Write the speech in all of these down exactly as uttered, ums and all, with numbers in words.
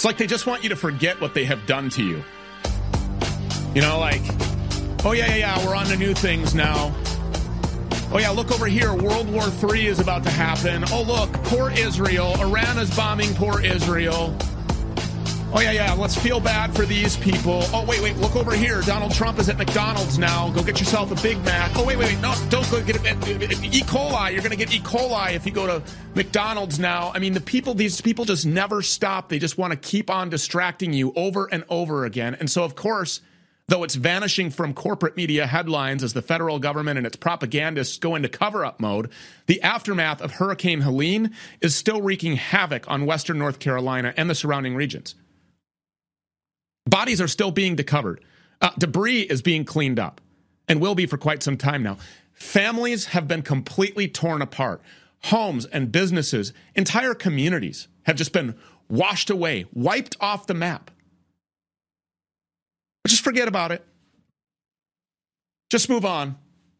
It's like they just want you to forget what they have done to you. You know, like, oh, yeah, yeah, yeah, we're on to new things now. Oh, yeah, look over here. World War Three is about to happen. Oh, look, poor Israel. Iran is bombing poor Israel. Oh, yeah, yeah, let's feel bad for these people. Oh, wait, wait, look over here. Donald Trump is at McDonald's now. Go get yourself a Big Mac. Oh, wait, wait, wait, no, don't go get it. E. coli. You're going to get E. coli if you go to McDonald's now. I mean, the people, these people just never stop. They just want to keep on distracting you over and over again. And so, of course, though it's vanishing from corporate media headlines as the federal government and its propagandists go into cover-up mode, the aftermath of Hurricane Helene is still wreaking havoc on western North Carolina and the surrounding regions. Bodies are still being discovered. Uh, debris is being cleaned up and will be for quite some time now. Families have been completely torn apart. Homes and businesses, entire communities have just been washed away, wiped off the map. But just forget about it. Just move on.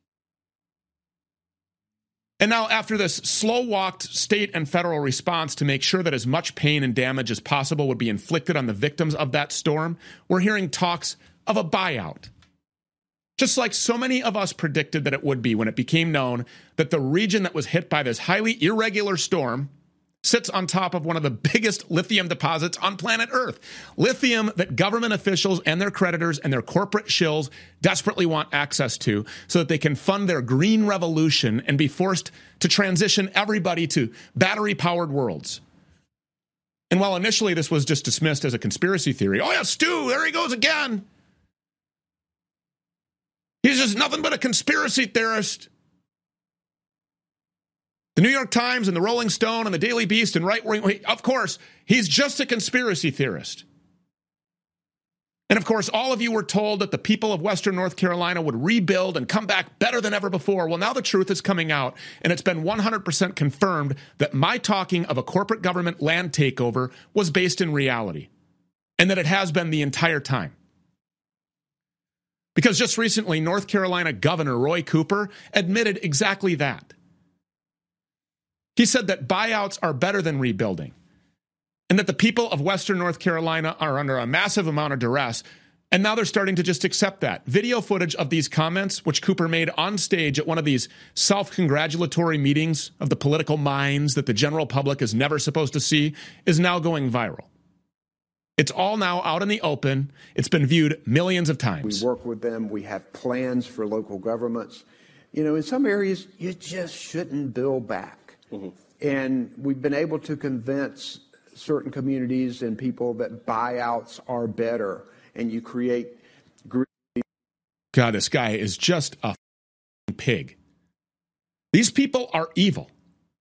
And now, after this slow-walked state and federal response to make sure that as much pain and damage as possible would be inflicted on the victims of that storm, we're hearing talks of a buyout. Just like so many of us predicted that it would be when it became known that the region that was hit by this highly irregular storm sits on top of one of the biggest lithium deposits on planet Earth. Lithium that government officials and their creditors and their corporate shills desperately want access to so that they can fund their green revolution and be forced to transition everybody to battery-powered worlds. And while initially this was just dismissed as a conspiracy theory, oh yeah, Stu, there he goes again. He's just nothing but a conspiracy theorist. The New York Times and the Rolling Stone and the Daily Beast and right-wing, of course, he's just a conspiracy theorist. And of course, all of you were told that the people of Western North Carolina would rebuild and come back better than ever before. Well, now the truth is coming out, and it's been one hundred percent confirmed that my talking of a corporate government land takeover was based in reality, and that it has been the entire time. Because just recently, North Carolina Governor Roy Cooper admitted exactly that. He said that buyouts are better than rebuilding, and that the people of Western North Carolina are under a massive amount of duress, and now they're starting to just accept that. Video footage of these comments, which Cooper made on stage at one of these self-congratulatory meetings of the political minds that the general public is never supposed to see, is now going viral. It's all now out in the open. It's been viewed millions of times. We work with them. We have plans for local governments. You know, in some areas, you just shouldn't build back. Mm-hmm. And we've been able to convince certain communities and people that buyouts are better, and you create. God, this guy is just a pig. These people are evil.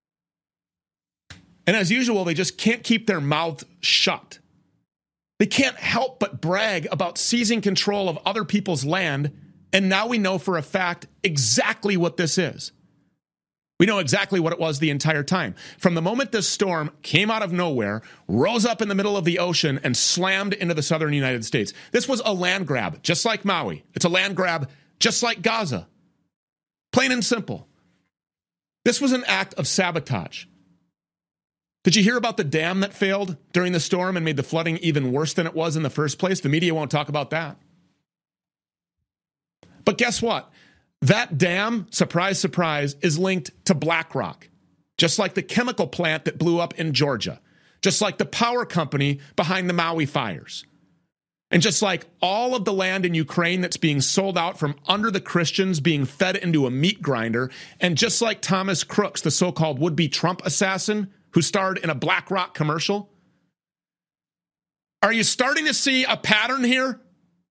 And as usual, they just can't keep their mouth shut. They can't help but brag about seizing control of other people's land, and now we know for a fact exactly what this is. We know exactly what it was the entire time. From the moment this storm came out of nowhere, rose up in the middle of the ocean, and slammed into the southern United States. This was a land grab, just like Maui. It's a land grab, just like Gaza. Plain and simple. This was an act of sabotage. Did you hear about the dam that failed during the storm and made the flooding even worse than it was in the first place? The media won't talk about that. But guess what? That dam, surprise, surprise, is linked to BlackRock, just like the chemical plant that blew up in Georgia, just like the power company behind the Maui fires, and just like all of the land in Ukraine that's being sold out from under the Christians being fed into a meat grinder, and just like Thomas Crooks, the so-called would-be Trump assassin who starred in a BlackRock commercial. Are you starting to see a pattern here?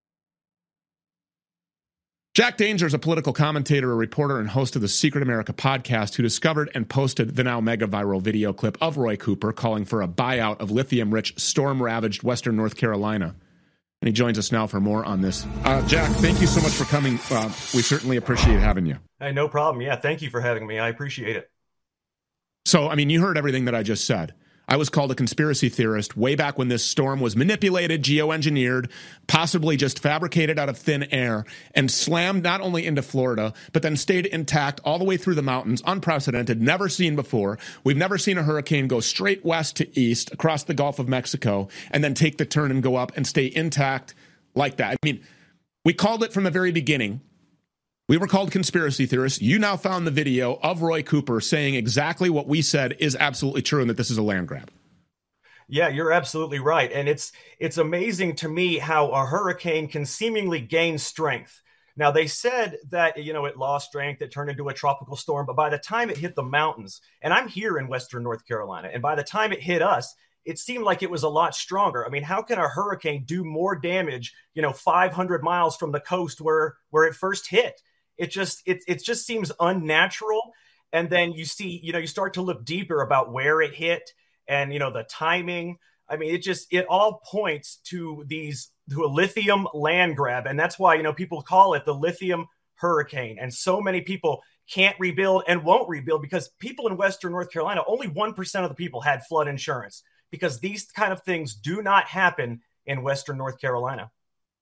Jack Danger is a political commentator, a reporter, and host of the Secret America podcast who discovered and posted the now mega-viral video clip of Roy Cooper calling for a buyout of lithium-rich, storm-ravaged Western North Carolina. And he joins us now for more on this. Uh, Jack, thank you so much for coming. Uh, we certainly appreciate having you. Hey, no problem. Yeah, thank you for having me. I appreciate it. So, I mean, you heard everything that I just said. I was called a conspiracy theorist way back when this storm was manipulated, geoengineered, possibly just fabricated out of thin air, and slammed not only into Florida, but then stayed intact all the way through the mountains, unprecedented, never seen before. We've never seen a hurricane go straight west to east across the Gulf of Mexico and then take the turn and go up and stay intact like that. I mean, we called it from the very beginning. We were called conspiracy theorists. You now found the video of Roy Cooper saying exactly what we said is absolutely true and that this is a land grab. Yeah, you're absolutely right. And it's it's amazing to me how a hurricane can seemingly gain strength. Now, they said that, you know, it lost strength, it turned into a tropical storm, but by the time it hit the mountains, and I'm here in Western North Carolina, and by the time it hit us, it seemed like it was a lot stronger. I mean, how can a hurricane do more damage, you know, five hundred miles from the coast where where it first hit? It just it it just seems unnatural. And then you see, you know, you start to look deeper about where it hit and, you know, the timing. I mean, it just it all points to these to a lithium land grab. And that's why, you know, people call it the lithium hurricane. And so many people can't rebuild and won't rebuild because people in Western North Carolina, only one percent of the people had flood insurance because these kind of things do not happen in Western North Carolina.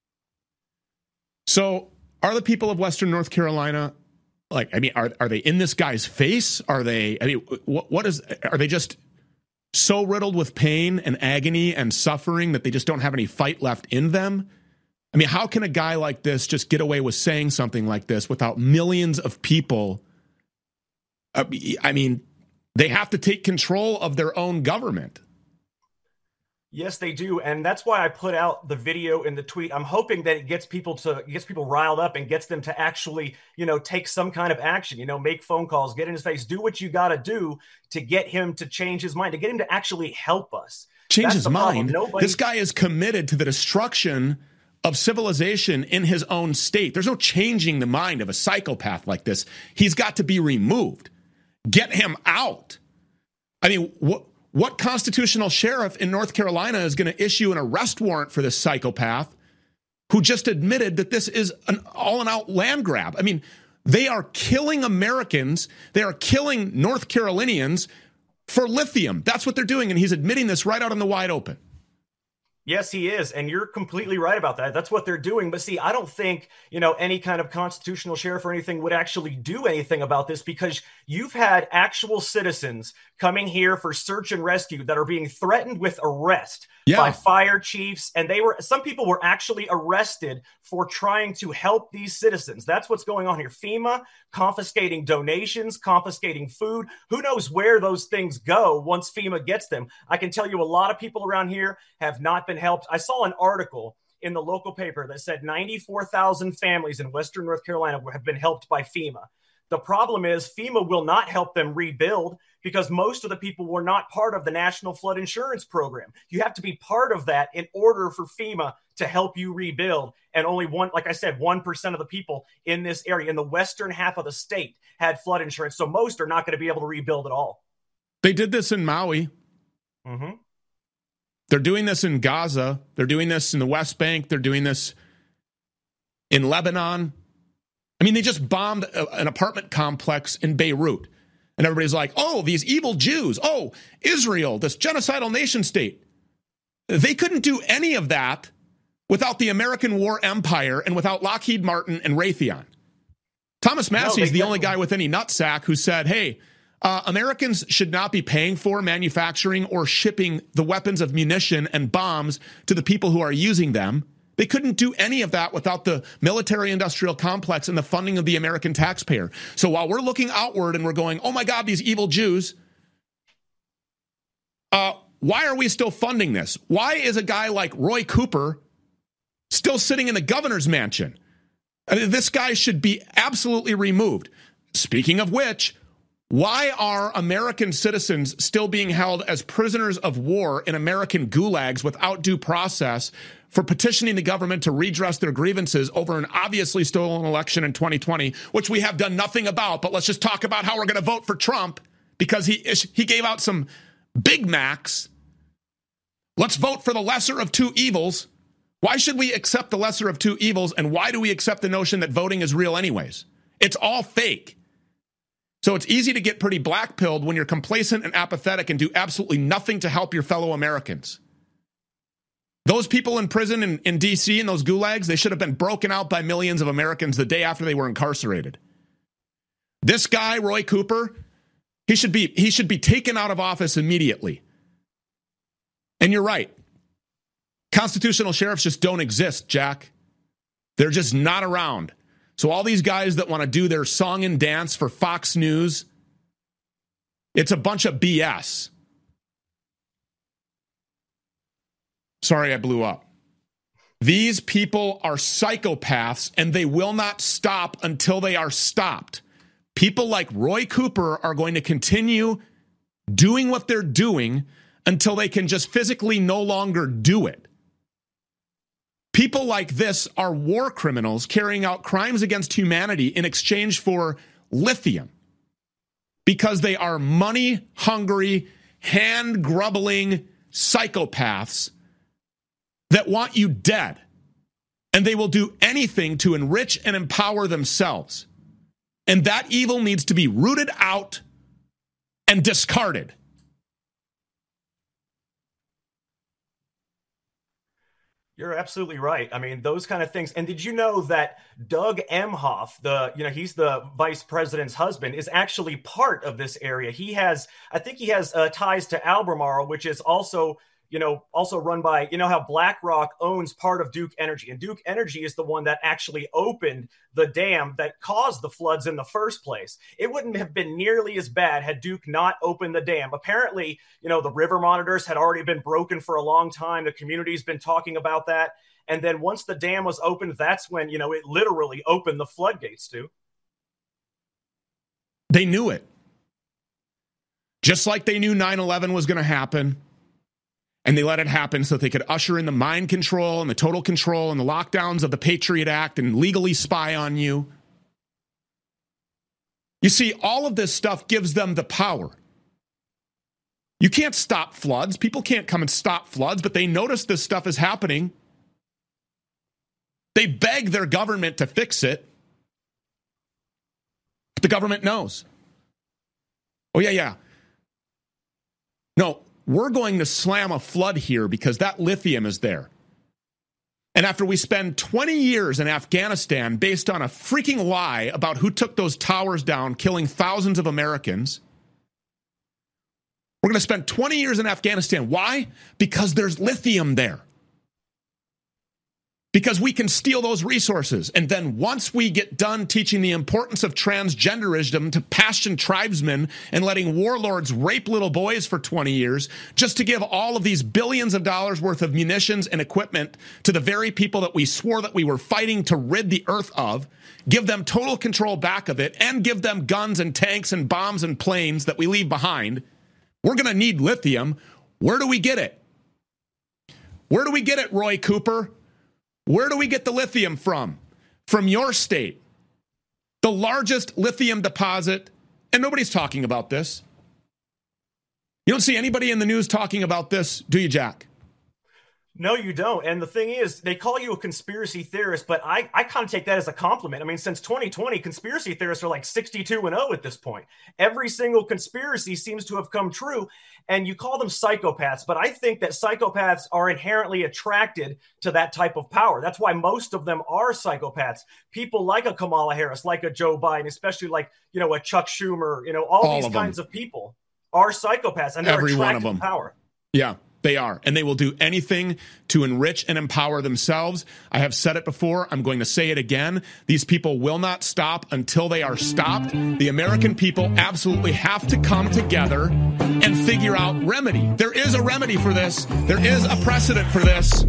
So are the people of Western North Carolina, like, I mean, are are they in this guy's face? Are they, I mean, what what is, are they just so riddled with pain and agony and suffering that they just don't have any fight left in them? I mean, how can a guy like this just get away with saying something like this without millions of people? Uh, I mean, they have to take control of their own government. Yes, they do. And that's why I put out the video in the tweet. I'm hoping that it gets people to gets people riled up and gets them to actually, you know, take some kind of action, you know, make phone calls, get in his face, do what you got to do to get him to change his mind, to get him to actually help us. Change his mind. Nobody- this guy is committed to the destruction of civilization in his own state. There's no changing the mind of a psychopath like this. He's got to be removed. Get him out. I mean, what? What constitutional sheriff in North Carolina is going to issue an arrest warrant for this psychopath who just admitted that this is an all-and-out land grab? I mean, they are killing Americans. They are killing North Carolinians for lithium. That's what they're doing, and he's admitting this right out in the wide open. Yes, he is. And you're completely right about that. That's what they're doing. But see, I don't think, you know, any kind of constitutional sheriff or anything would actually do anything about this because you've had actual citizens coming here for search and rescue that are being threatened with arrest yeah. by fire chiefs. And they were some people were actually arrested for trying to help these citizens. That's what's going on here. FEMA confiscating donations, confiscating food. Who knows where those things go once FEMA gets them? I can tell you a lot of people around here have not been helped. I saw an article in the local paper that said ninety-four thousand families in Western North Carolina have been helped by FEMA. The problem is FEMA will not help them rebuild because most of the people were not part of the National Flood Insurance Program. You have to be part of that in order for FEMA to help you rebuild. And only one, like I said, one percent of the people in this area, in the western half of the state, had flood insurance. So most are not going to be able to rebuild at all. They did this in Maui. Mm-hmm. They're doing this in Gaza. They're doing this in the West Bank. They're doing this in Lebanon. I mean, they just bombed a, an apartment complex in Beirut. And everybody's like, oh, these evil Jews. Oh, Israel, this genocidal nation state. They couldn't do any of that without the American war empire and without Lockheed Martin and Raytheon. Thomas Massey is no, the only guy with any nutsack who said, hey, uh, Americans should not be paying for, manufacturing, or shipping the weapons of munition and bombs to the people who are using them. They couldn't do any of that without the military-industrial complex and the funding of the American taxpayer. So while we're looking outward and we're going, oh my God, these evil Jews, uh, why are we still funding this? Why is a guy like Roy Cooper still sitting in the governor's mansion? I mean, this guy should be absolutely removed. Speaking of which, why are American citizens still being held as prisoners of war in American gulags without due process for petitioning the government to redress their grievances over an obviously stolen election in twenty twenty, which we have done nothing about? But let's just talk about how we're going to vote for Trump because he he gave out some Big Macs. Let's vote for the lesser of two evils. Why should we accept the lesser of two evils, and why do we accept the notion that voting is real anyways? It's all fake. So it's easy to get pretty black-pilled when you're complacent and apathetic and do absolutely nothing to help your fellow Americans. Those people in prison in, in D C and those gulags, they should have been broken out by millions of Americans the day after they were incarcerated. This guy, Roy Cooper, he should be he should be taken out of office immediately. And you're right. Constitutional sheriffs just don't exist, Jack. They're just not around. So all these guys that want to do their song and dance for Fox News, it's a bunch of B S. Sorry, I blew up. These people are psychopaths, and they will not stop until they are stopped. People like Roy Cooper are going to continue doing what they're doing until they can just physically no longer do it. People like this are war criminals carrying out crimes against humanity in exchange for lithium because they are money-hungry, hand-grubbling psychopaths that want you dead, and they will do anything to enrich and empower themselves. And that evil needs to be rooted out and discarded. You're absolutely right. I mean, those kind of things. And did you know that Doug Emhoff, the, you know, he's the vice president's husband, is actually part of this area. He has, I think he has uh, ties to Albemarle, which is also, you know, also run by, you know, how BlackRock owns part of Duke Energy, and Duke Energy is the one that actually opened the dam that caused the floods in the first place. It wouldn't have been nearly as bad had Duke not opened the dam. Apparently, you know, the river monitors had already been broken for a long time. The community's been talking about that. And then once the dam was opened, that's when, you know, it literally opened the floodgates to. They knew it. Just like they knew nine eleven was going to happen. And they let it happen so that they could usher in the mind control and the total control and the lockdowns of the Patriot Act and legally spy on you. You see, all of this stuff gives them the power. You can't stop floods. People can't come and stop floods, but they notice this stuff is happening. They beg their government to fix it. But the government knows. Oh, yeah, yeah. No. We're going to slam a flood here because that lithium is there. And after we spend twenty years in Afghanistan based on a freaking lie about who took those towers down, killing thousands of Americans, we're going to spend twenty years in Afghanistan. Why? Because there's lithium there. Because we can steal those resources. And then once we get done teaching the importance of transgenderism to Pashtun tribesmen and letting warlords rape little boys for twenty years, just to give all of these billions of dollars worth of munitions and equipment to the very people that we swore that we were fighting to rid the earth of, give them total control back of it, and give them guns and tanks and bombs and planes that we leave behind, we're going to need lithium. Where do we get it? Where do we get it, Roy Cooper? Where do we get the lithium from? From your state. The largest lithium deposit, and nobody's talking about this. You don't see anybody in the news talking about this, do you, Jack? No, you don't. And the thing is, they call you a conspiracy theorist, but I, I kind of take that as a compliment. I mean, since twenty twenty, conspiracy theorists are like sixty-two and oh at this point. Every single conspiracy seems to have come true, and you call them psychopaths. But I think that psychopaths are inherently attracted to that type of power. That's why most of them are psychopaths. People like a Kamala Harris, like a Joe Biden, especially like, you know, a Chuck Schumer, you know, all, all these of kinds of people are psychopaths, and they're Every attracted one of them. to power. Yeah. They are, and they will do anything to enrich and empower themselves. I have said it before. I'm going to say it again. These people will not stop until they are stopped. The American people absolutely have to come together and figure out remedy. There is a remedy for this. There is a precedent for this.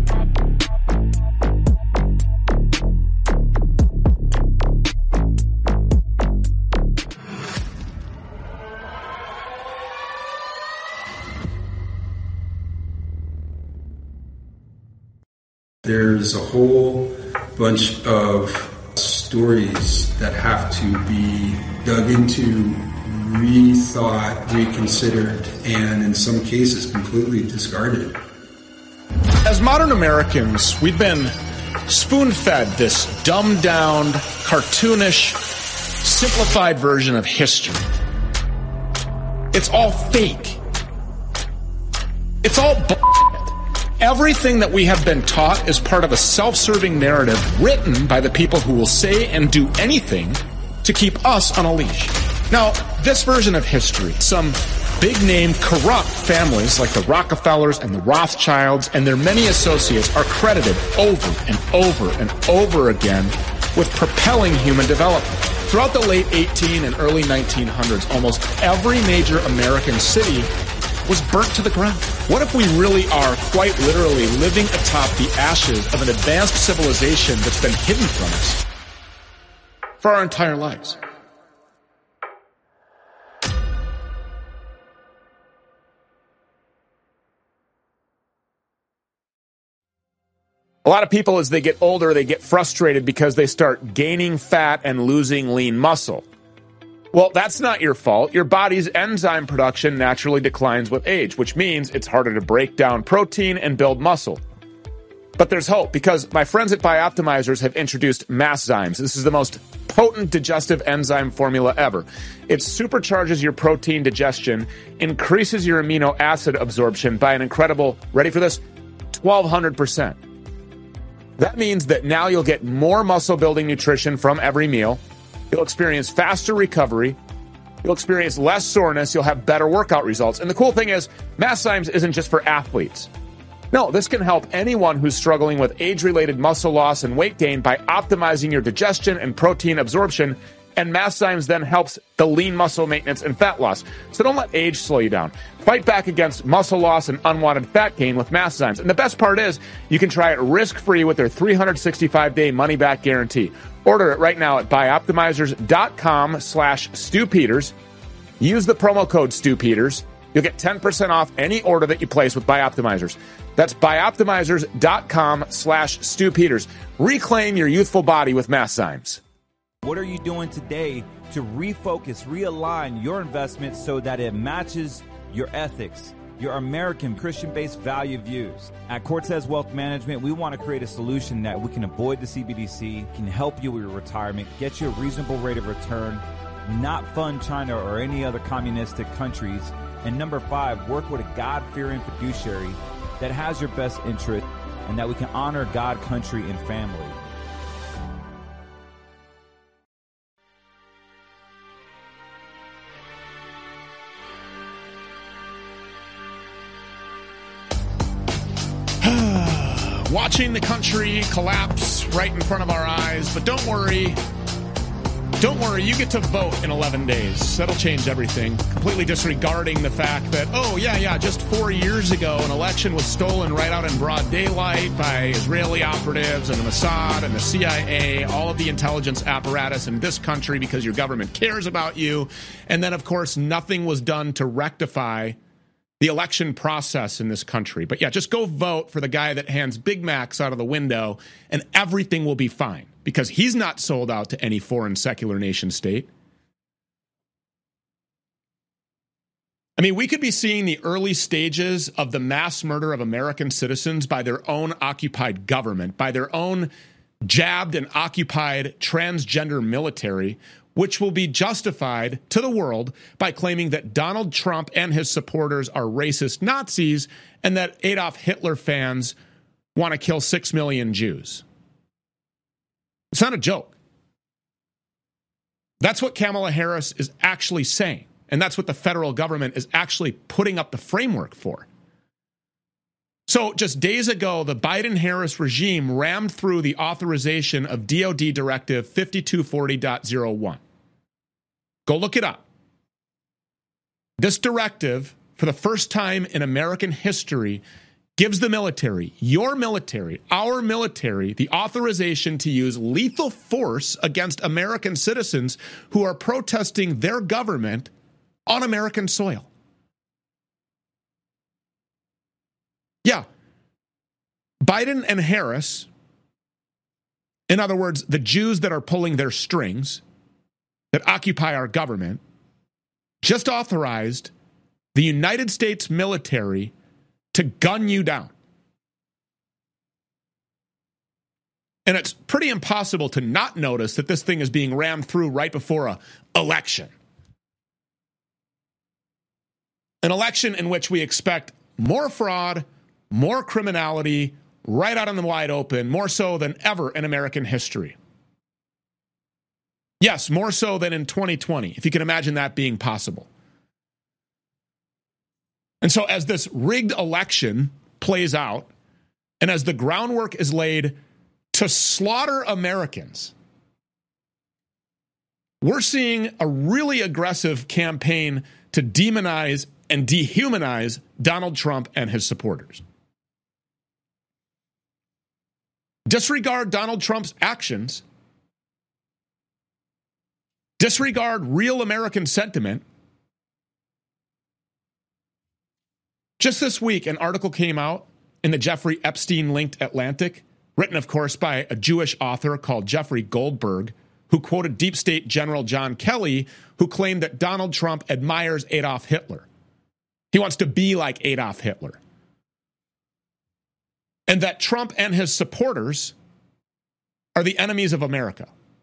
There's a whole bunch of stories that have to be dug into, rethought, reconsidered, and in some cases completely discarded. As modern Americans, we've been spoon-fed this dumbed-down, cartoonish, simplified version of history. It's all fake. It's all bullshit. Everything that we have been taught is part of a self-serving narrative written by the people who will say and do anything to keep us on a leash. Now, this version of history, some big-name corrupt families like the Rockefellers and the Rothschilds and their many associates are credited over and over and over again with propelling human development. Throughout the late eighteen and early nineteen hundreds, almost every major American city was burnt to the ground. What if we really are quite literally living atop the ashes of an advanced civilization that's been hidden from us for our entire lives? A lot of people, as they get older, they get frustrated because they start gaining fat and losing lean muscle. Well, that's not your fault. Your body's enzyme production naturally declines with age, which means it's harder to break down protein and build muscle. But there's hope, because my friends at Bioptimizers have introduced Masszymes. This is the most potent digestive enzyme formula ever. It supercharges your protein digestion, increases your amino acid absorption by an incredible, ready for this, twelve hundred percent. That means that now you'll get more muscle-building nutrition from every meal. You'll experience faster recovery. You'll experience less soreness. You'll have better workout results. And the cool thing is, Masszymes isn't just for athletes. No, this can help anyone who's struggling with age-related muscle loss and weight gain by optimizing your digestion and protein absorption. And Masszymes then helps the lean muscle maintenance and fat loss. So don't let age slow you down. Fight back against muscle loss and unwanted fat gain with Masszymes. And the best part is, you can try it risk-free with their three hundred sixty-five day money-back guarantee. Order it right now at bioptimizers.com slash Stu Peters. Use the promo code Stu Peters. You'll get ten percent off any order that you place with Bioptimizers. That's bioptimizers.com slash Stu Peters. Reclaim your youthful body with Masszymes. What are you doing today to refocus, realign your investments so that it matches your ethics, your American Christian-based value views? At Cortez Wealth Management, we want to create a solution that we can avoid the C B D C, can help you with your retirement, get you a reasonable rate of return, not fund China or any other communistic countries, and number five, work with a God-fearing fiduciary that has your best interest and that we can honor God, country, and family. Watching the country collapse right in front of our eyes, but don't worry. Don't worry, you get to vote in eleven days. That'll change everything. Completely disregarding the fact that, oh, yeah, yeah, just four years ago, an election was stolen right out in broad daylight by Israeli operatives and the Mossad and the C I A, all of the intelligence apparatus in this country because your government cares about you. And then, of course, nothing was done to rectify the election process in this country. But yeah, just go vote for the guy that hands Big Macs out of the window and everything will be fine because he's not sold out to any foreign secular nation state. I mean, we could be seeing the early stages of the mass murder of American citizens by their own occupied government, by their own jabbed and occupied transgender military, which will be justified to the world by claiming that Donald Trump and his supporters are racist Nazis and that Adolf Hitler fans want to kill six million Jews. It's not a joke. That's what Kamala Harris is actually saying, and that's what the federal government is actually putting up the framework for. So just days ago, the Biden-Harris regime rammed through the authorization of D O D Directive fifty-two forty point oh one. Go look it up. This directive, for the first time in American history, gives the military, your military, our military, the authorization to use lethal force against American citizens who are protesting their government on American soil. Yeah. Biden and Harris, in other words, the Jews that are pulling their strings, that occupy our government, just authorized the United States military to gun you down. And it's pretty impossible to not notice that this thing is being rammed through right before an election. An election in which we expect more fraud, more criminality, right out in the wide open, more so than ever in American history. Yes, more so than in twenty twenty, if you can imagine that being possible. And so as this rigged election plays out, and as the groundwork is laid to slaughter Americans, we're seeing a really aggressive campaign to demonize and dehumanize Donald Trump and his supporters. Disregard Donald Trump's actions. Disregard real American sentiment. Just this week, an article came out in the Jeffrey Epstein-linked Atlantic, written, of course, by a Jewish author called Jeffrey Goldberg, who quoted Deep State General John Kelly, who claimed that Donald Trump admires Adolf Hitler. He wants to be like Adolf Hitler. And that Trump and his supporters are the enemies of America.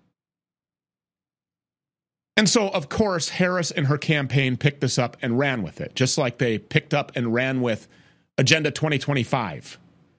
And so, of course, Harris and her campaign picked this up and ran with it, just like they picked up and ran with Agenda twenty twenty-five.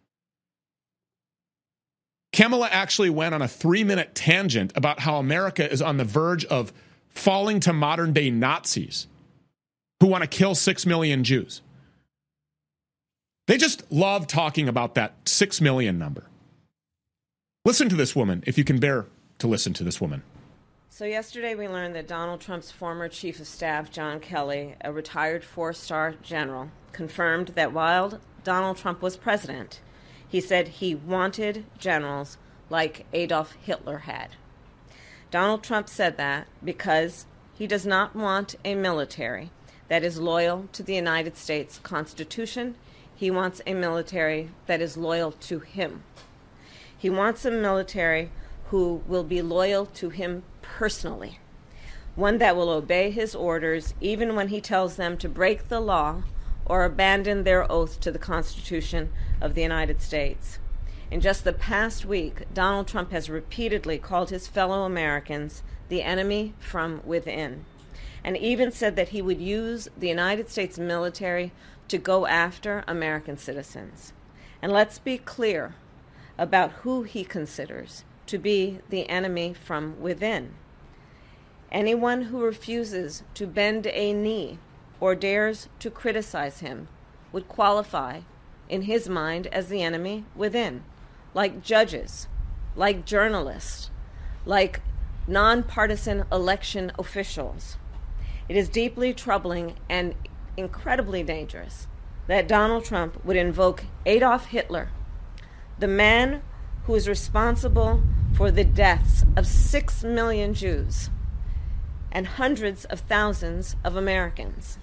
Kamala actually went on a three-minute tangent about how America is on the verge of falling to modern-day Nazis who want to kill six million Jews. They just love talking about that six million number. Listen to this woman, if you can bear to listen to this woman. So yesterday we learned that Donald Trump's former chief of staff, John Kelly, a retired four-star general, confirmed that while Donald Trump was president, he said he wanted generals like Adolf Hitler had. Donald Trump said that because he does not want a military that is loyal to the United States Constitution. He wants a military that is loyal to him. He wants a military who will be loyal to him personally, one that will obey his orders even when he tells them to break the law or abandon their oath to the Constitution of the United States. In just the past week, Donald Trump has repeatedly called his fellow Americans the enemy from within, and even said that he would use the United States military to go after American citizens. And let's be clear about who he considers to be the enemy from within. Anyone who refuses to bend a knee or dares to criticize him would qualify, in his mind, as the enemy within, like judges, like journalists, like nonpartisan election officials. It is deeply troubling and incredibly dangerous that Donald Trump would invoke Adolf Hitler, the man who is responsible for the deaths of six million Jews and hundreds of thousands of Americans.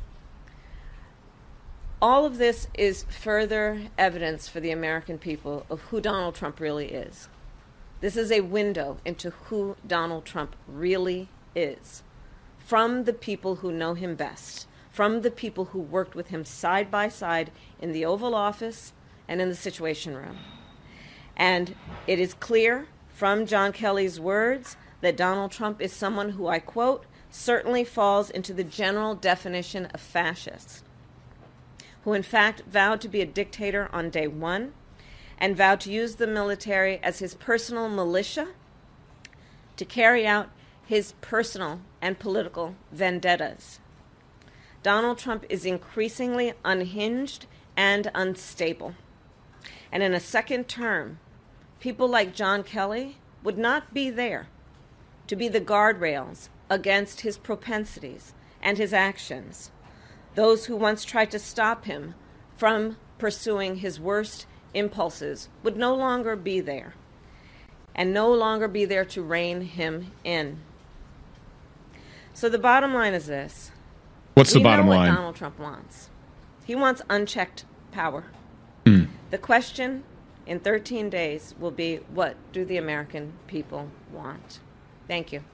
All of this is further evidence for the American people of who Donald Trump really is. This is a window into who Donald Trump really is, from the people who know him best, from the people who worked with him side by side in the Oval Office and in the Situation Room. And it is clear from John Kelly's words that Donald Trump is someone who, I quote, certainly falls into the general definition of fascist, who in fact vowed to be a dictator on day one and vowed to use the military as his personal militia to carry out his personal and political vendettas. Donald Trump is increasingly unhinged and unstable. And in a second term, people like John Kelly would not be there to be the guardrails against his propensities and his actions. Those who once tried to stop him from pursuing his worst impulses would no longer be there, and no longer be there to rein him in. So the bottom line is this. What's the we bottom know what line? Donald Trump wants. He wants unchecked power. Mm. The question in thirteen days will be, what do the American people want? Thank you.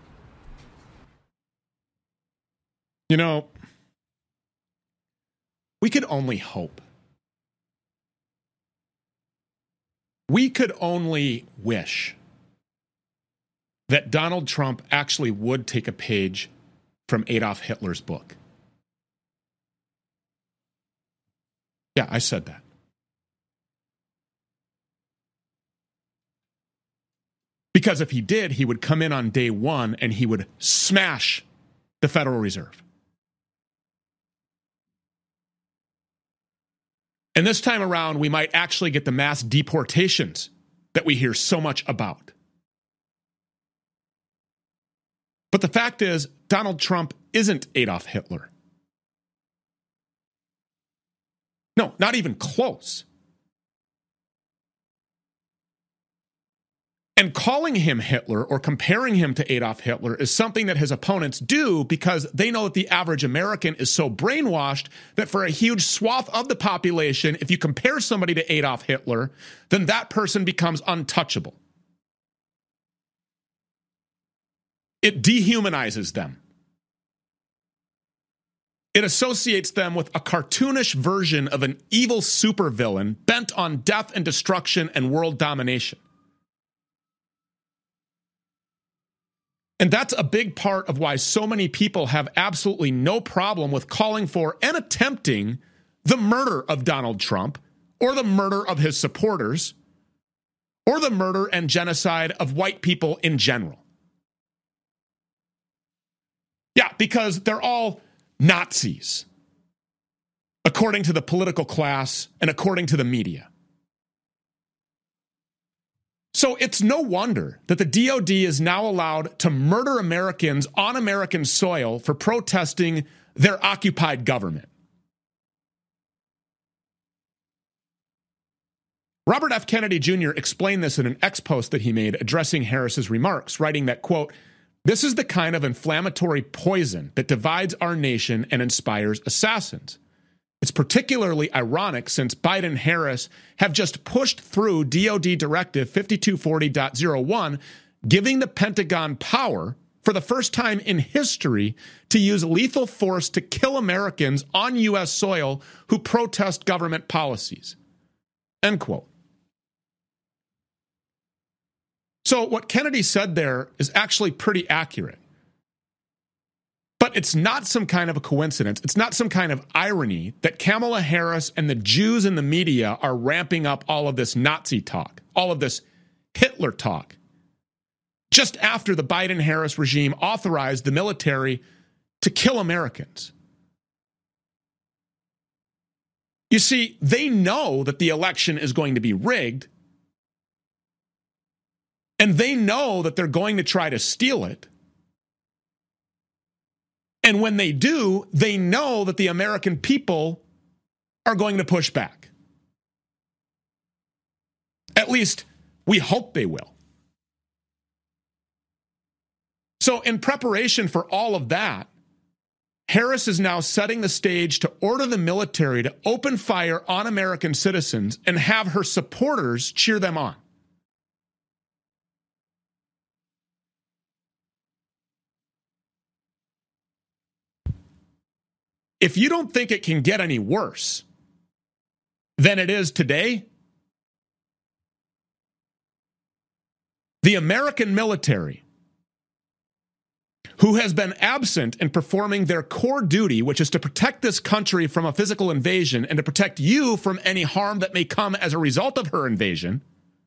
You know, we could only hope. We could only wish that Donald Trump actually would take a page from Adolf Hitler's book. Yeah, I said that. Because if he did, he would come in on day one and he would smash the Federal Reserve. And this time around, we might actually get the mass deportations that we hear so much about. But the fact is, Donald Trump isn't Adolf Hitler. No, not even close. And calling him Hitler or comparing him to Adolf Hitler is something that his opponents do because they know that the average American is so brainwashed that for a huge swath of the population, if you compare somebody to Adolf Hitler, then that person becomes untouchable. It dehumanizes them. It associates them with a cartoonish version of an evil supervillain bent on death and destruction and world domination. And that's a big part of why so many people have absolutely no problem with calling for and attempting the murder of Donald Trump or the murder of his supporters or the murder and genocide of white people in general. Yeah, because they're all Nazis, according to the political class and according to the media. So it's no wonder that the D O D is now allowed to murder Americans on American soil for protesting their occupied government. Robert F. Kennedy Junior explained this in an ex-post that he made addressing Harris's remarks, writing that, quote, "This is the kind of inflammatory poison that divides our nation and inspires assassins. It's particularly ironic since Biden and Harris have just pushed through D O D Directive fifty-two forty point oh one, giving the Pentagon power for the first time in history to use lethal force to kill Americans on U S soil who protest government policies." End quote. So what Kennedy said there is actually pretty accurate. But it's not some kind of a coincidence. It's not some kind of irony that Kamala Harris and the Jews in the media are ramping up all of this Nazi talk, all of this Hitler talk, just after the Biden-Harris regime authorized the military to kill Americans. You see, they know that the election is going to be rigged, and they know that they're going to try to steal it. And when they do, they know that the American people are going to push back. At least, we hope they will. So in preparation for all of that, Harris is now setting the stage to order the military to open fire on American citizens and have her supporters cheer them on. If you don't think it can get any worse than it is today, the American military, who has been absent in performing their core duty, which is to protect this country from a physical invasion and to protect you from any harm that may come as a result of her invasion,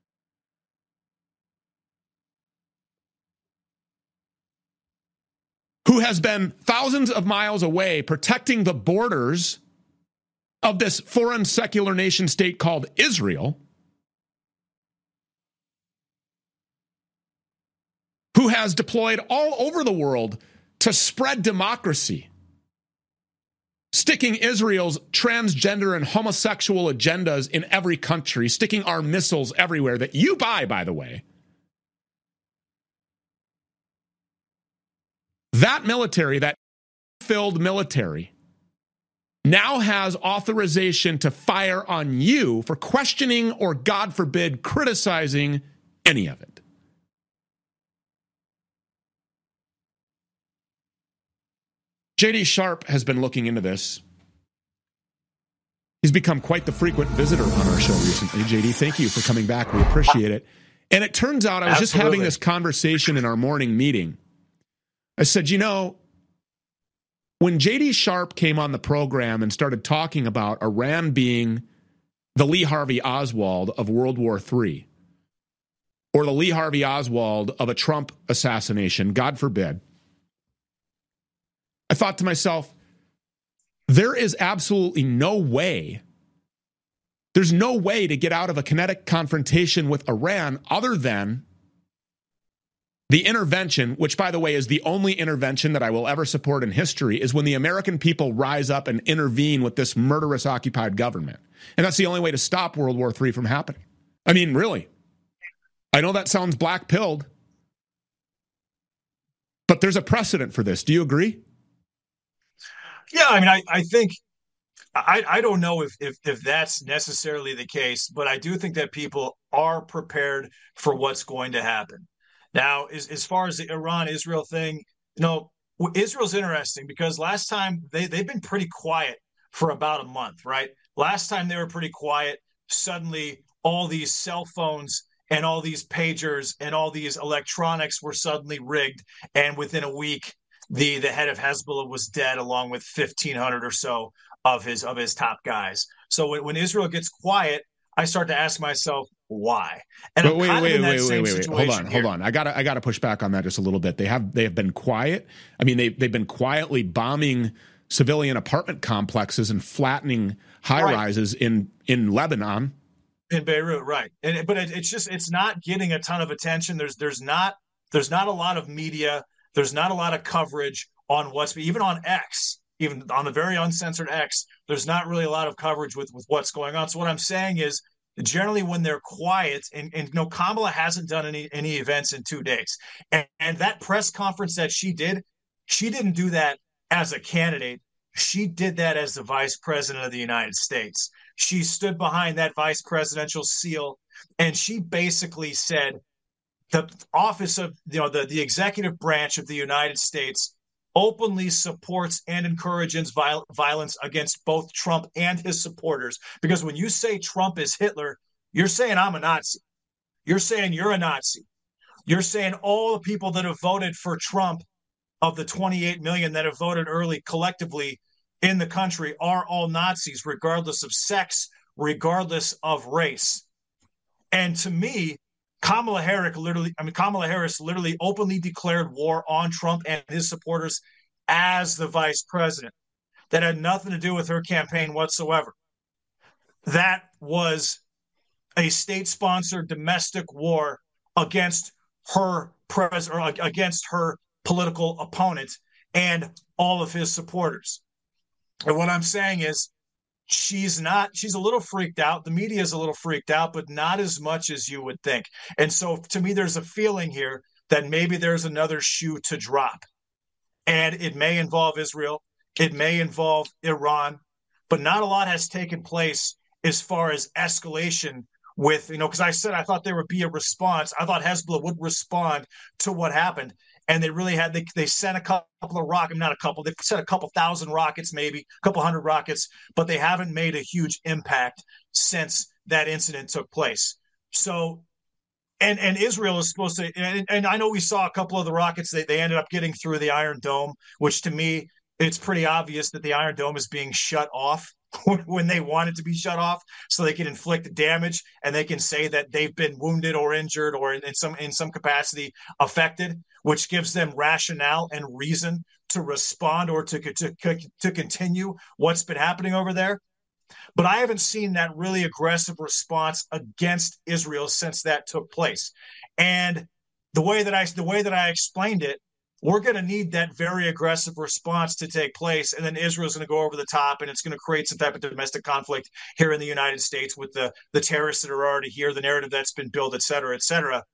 who has been thousands of miles away protecting the borders of this foreign secular nation state called Israel, who has deployed all over the world to spread democracy, sticking Israel's transgender and homosexual agendas in every country, sticking our missiles everywhere that you buy, by the way. That military, that filled military, now has authorization to fire on you for questioning or, God forbid, criticizing any of it. J D Sharp has been looking into this. He's become quite the frequent visitor on our show recently. J D, thank you for coming back. We appreciate it. And it turns out I was Absolutely. just having this conversation in our morning meeting. I said, you know, when J D Sharp came on the program and started talking about Iran being the Lee Harvey Oswald of World War Three, or the Lee Harvey Oswald of a Trump assassination, God forbid, I thought to myself, there is absolutely no way, there's no way to get out of a kinetic confrontation with Iran other than the intervention, which, by the way, is the only intervention that I will ever support in history, is when the American people rise up and intervene with this murderous occupied government. And that's the only way to stop World War Three from happening. I mean, really. I know that sounds black-pilled, but there's a precedent for this. Do you agree? Yeah, I mean, I, I think I, I don't know if, if if that's necessarily the case, but I do think that people are prepared for what's going to happen. Now, as, as far as the Iran-Israel thing, you know, Israel's interesting because last time they, they've been pretty quiet for about a month, right? Last time they were pretty quiet, suddenly all these cell phones and all these pagers and all these electronics were suddenly rigged. And within a week, the, the head of Hezbollah was dead along with fifteen hundred or so of his of his top guys. So when, when Israel gets quiet, I start to ask myself, why? And wait, wait, wait, wait, wait, wait, wait. Hold on, here. hold on. I gotta, I gotta push back on that just a little bit. They have, they have been quiet. I mean, they, they've been quietly bombing civilian apartment complexes and flattening high right. rises in, in Lebanon, in Beirut, right? And but it, it's just, it's not getting a ton of attention. There's, there's not, there's not a lot of media. There's not a lot of coverage on what's even on X. Even on the very uncensored X, there's not really a lot of coverage with, with what's going on. So what I'm saying is, generally when they're quiet, and, and you know, Kamala hasn't done any any events in two days. And, and that press conference that she did, she didn't do that as a candidate. She did that as the vice president of the United States. She stood behind that vice presidential seal, and she basically said the office of, you know, the, the executive branch of the United States openly supports and encourages viol- violence against both Trump and his supporters. Because when you say Trump is Hitler, you're saying I'm a Nazi. You're saying you're a Nazi. You're saying all the people that have voted for Trump, of the twenty-eight million that have voted early collectively in the country, are all Nazis, regardless of sex, regardless of race. And to me, Kamala Harris literally, I mean, Kamala Harris literally openly declared war on Trump and his supporters as the vice president. That had nothing to do with her campaign whatsoever. That was a state-sponsored domestic war against her pres or against her political opponent and all of his supporters. And what I'm saying is, she's not, she's a little freaked out. The media is a little freaked out, but not as much as you would think. And so to me, there's a feeling here that maybe there's another shoe to drop. And it may involve Israel. It may involve Iran. But not a lot has taken place as far as escalation with, you know, because I said I thought there would be a response. I thought Hezbollah would respond to what happened. And they really had, they, they sent a couple of rockets, not a couple, they sent a couple thousand rockets, maybe a couple hundred rockets, but they haven't made a huge impact since that incident took place. So, and and Israel is supposed to, and, and I know we saw a couple of the rockets, they, they ended up getting through the Iron Dome, which to me, it's pretty obvious that the Iron Dome is being shut off when they want it to be shut off, so they can inflict damage and they can say that they've been wounded or injured or in, in some in some capacity affected, which gives them rationale and reason to respond or to, to, to continue what's been happening over there. But I haven't seen that really aggressive response against Israel since that took place. And the way that I the way that I explained it, we're going to need that very aggressive response to take place. And then Israel's going to go over the top, and it's going to create some type of domestic conflict here in the United States with the, the terrorists that are already here, the narrative that's been built, et cetera, et cetera.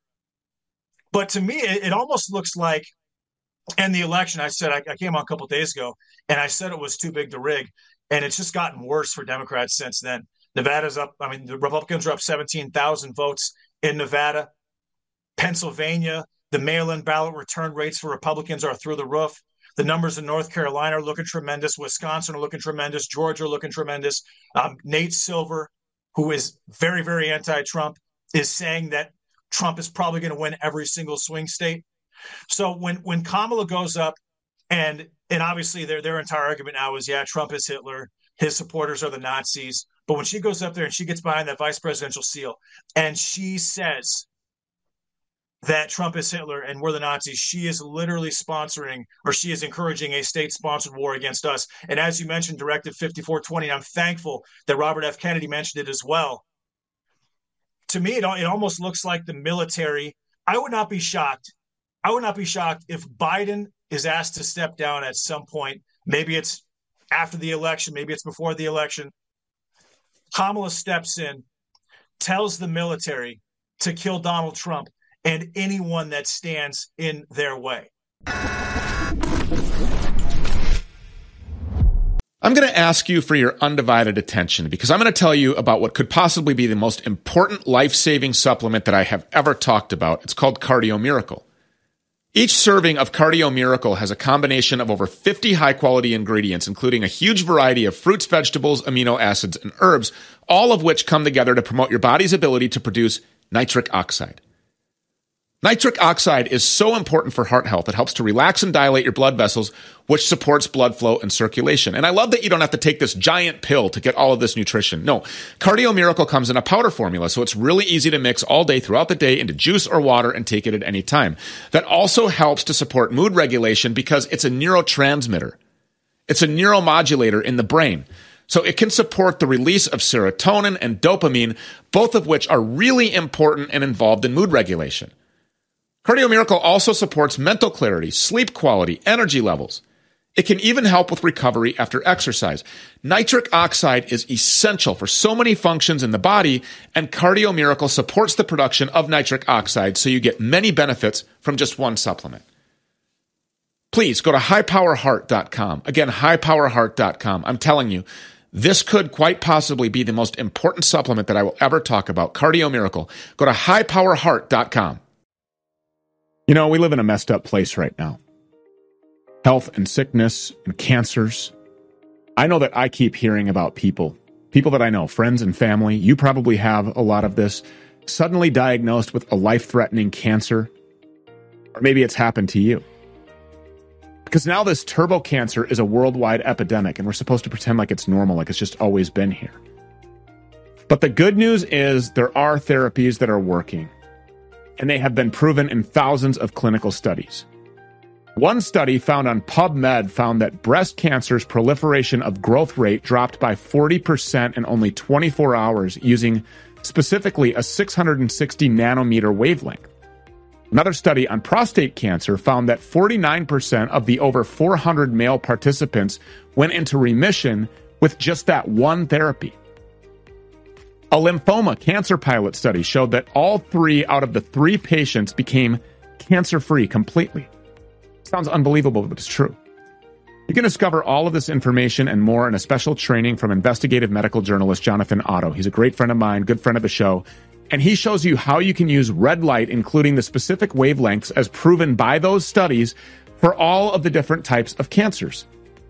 But to me, it, it almost looks like, and the election, I said, I, I came on a couple of days ago, and I said it was too big to rig. And it's just gotten worse for Democrats since then. Nevada's up. I mean, the Republicans are up seventeen thousand votes in Nevada. Pennsylvania, the mail-in ballot return rates for Republicans are through the roof. The numbers in North Carolina are looking tremendous. Wisconsin are looking tremendous. Georgia are looking tremendous. Um, Nate Silver, who is very, very anti-Trump, is saying that Trump is probably going to win every single swing state. So when, when Kamala goes up and and obviously their their entire argument now is, yeah, Trump is Hitler, his supporters are the Nazis. But when she goes up there and she gets behind that vice presidential seal and she says that Trump is Hitler and we're the Nazis, she is literally sponsoring, or she is encouraging, a state-sponsored war against us. And as you mentioned, Directive fifty-four twenty, and I'm thankful that Robert F. Kennedy mentioned it as well. To me, it, it almost looks like the military. I would not be shocked. I would not be shocked if Biden is asked to step down at some point. Maybe it's after the election, maybe it's before the election. Kamala steps in, tells the military to kill Donald Trump and anyone that stands in their way. I'm going to ask you for your undivided attention because I'm going to tell you about what could possibly be the most important life-saving supplement that I have ever talked about. It's called Cardio Miracle. Each serving of Cardio Miracle has a combination of over fifty high-quality ingredients, including a huge variety of fruits, vegetables, amino acids, and herbs, all of which come together to promote your body's ability to produce nitric oxide. Nitric oxide is so important for heart health. It helps to relax and dilate your blood vessels, which supports blood flow and circulation. And I love that you don't have to take this giant pill to get all of this nutrition. No, Cardio Miracle comes in a powder formula, so it's really easy to mix all day throughout the day into juice or water and take it at any time. That also helps to support mood regulation because it's a neurotransmitter. It's a neuromodulator in the brain. So it can support the release of serotonin and dopamine, both of which are really important and involved in mood regulation. Cardio Miracle also supports mental clarity, sleep quality, energy levels. It can even help with recovery after exercise. Nitric oxide is essential for so many functions in the body, and Cardio Miracle supports the production of nitric oxide, so you get many benefits from just one supplement. Please go to high power heart dot com. Again, high power heart dot com. I'm telling you, this could quite possibly be the most important supplement that I will ever talk about. Cardio Miracle. Go to high power heart dot com. You know, we live in a messed up place right now. Health and sickness and cancers. I know that I keep hearing about people, people that I know, friends and family. You probably have a lot of this, suddenly diagnosed with a life-threatening cancer. Or maybe it's happened to you. Because now this turbo cancer is a worldwide epidemic, and we're supposed to pretend like it's normal, like it's just always been here. But the good news is there are therapies that are working, and they have been proven in thousands of clinical studies. One study found on PubMed found that breast cancer's proliferation of growth rate dropped by forty percent in only twenty-four hours using specifically a six hundred sixty nanometer wavelength. Another study on prostate cancer found that forty-nine percent of the over four hundred male participants went into remission with just that one therapy. A lymphoma cancer pilot study showed that all three out of the three patients became cancer-free completely. Sounds unbelievable, but it's true. You can discover all of this information and more in a special training from investigative medical journalist Jonathan Otto. He's a great friend of mine, good friend of the show, and he shows you how you can use red light, including the specific wavelengths as proven by those studies, for all of the different types of cancers,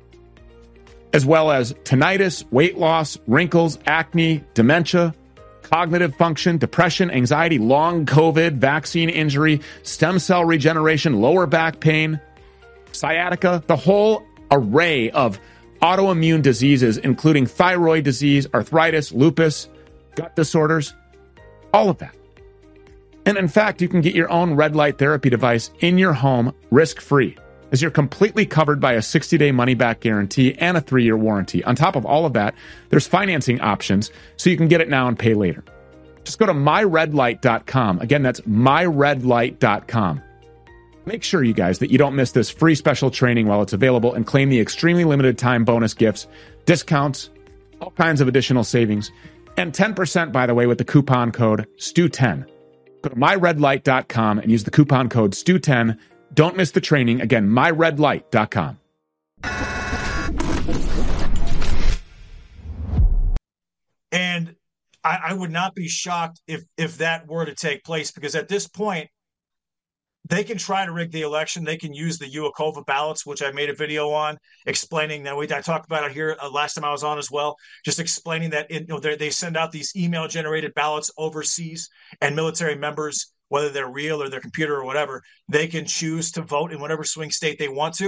as well as tinnitus, weight loss, wrinkles, acne, dementia, cognitive function, depression, anxiety, long COVID, vaccine injury, stem cell regeneration, lower back pain, sciatica, the whole array of autoimmune diseases, including thyroid disease, arthritis, lupus, gut disorders, all of that. And in fact, you can get your own red light therapy device in your home risk-free, as you're completely covered by a sixty-day money-back guarantee and a three-year warranty. On top of all of that, there's financing options, so you can get it now and pay later. Just go to my red light dot com. Again, that's my red light dot com. Make sure, you guys, that you don't miss this free special training while it's available and claim the extremely limited time bonus gifts, discounts, all kinds of additional savings, and ten percent, by the way, with the coupon code S T U ten. Go to my red light dot com and use the coupon code S T U ten. Don't miss the training. Again, my red light dot com. And I, I would not be shocked if if that were to take place, because at this point, they can try to rig the election. They can use the Uakova ballots, which I made a video on, explaining that. We I talked about it here uh, last time I was on as well, just explaining that it, you know, they send out these email-generated ballots overseas, and military members, whether they're real or their computer or whatever, they can choose to vote in whatever swing state they want to.